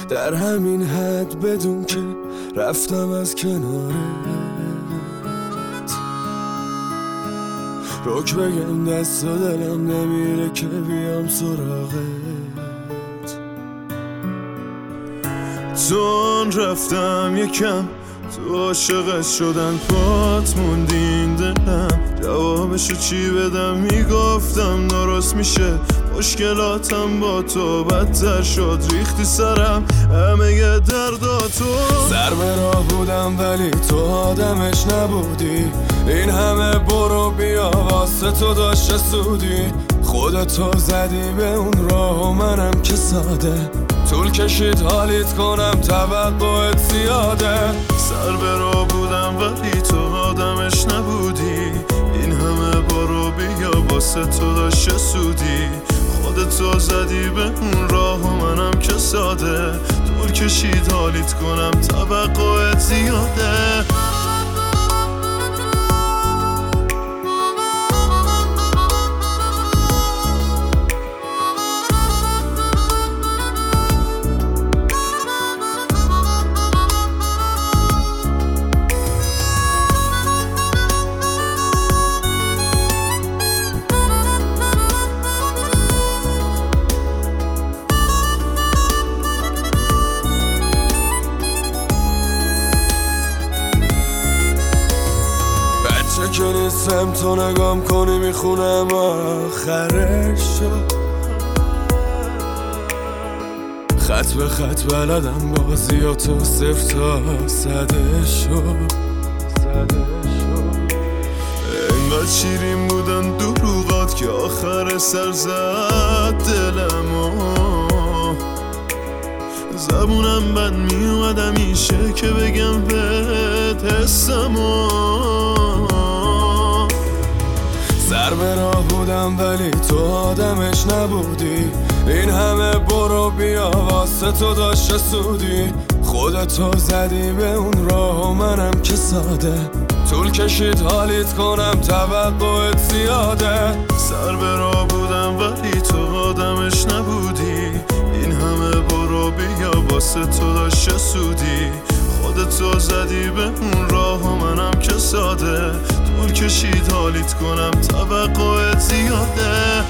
در همین حد بدون که رفتم از کنارت. رک بگم دست و دلم نمیره که بیام سراغت. چون رفتم یکم تو عاشقت شدن پات موندین دلم. جوابشو چی بدم میگفتم درست میشه، مشکلاتم با تو بدتر شد، ریختی سرم همه ی درداتو. سر به راه بودم ولی تو آدمش نبودی، این همه برو بیا واسه تو داشته سودی. خودتو زدی به اون راه و منم که ساده، طول کشید حالیت کنم توقعت زیاده. سر به راه بودم ولی تو آدمش نبودی، این همه برو بیا واسه تو داشته سودی. خودتو زدی به اون راه و منم که ساده، طول کشید حالیت کنم توقعت زیاده. که نیستم تو نگام کنی میخونم آخرش شد. خط به خط بلدم بازیاتو صفر تا صده شد. انقدر شیرین بودن دروغات که آخر سر زد دلمو. زبونم بد میومد همیشه که بگم بهت حسمو. سر به راه بودم ولی تو آدمش نبودی، این همه برو بیا واسه تو داشته سودی. خودتو زدی به اون راه و منم که ساده، طول کشید حالیت کنم توقعت زیاده. سر به راه بودم ولی تو آدمش نبودی، این همه برو بیا واسه تو داشته سودی. خودتو زدی به اون راه و منم که ساده، طول کشید حالیت کنم توقعت زیاده.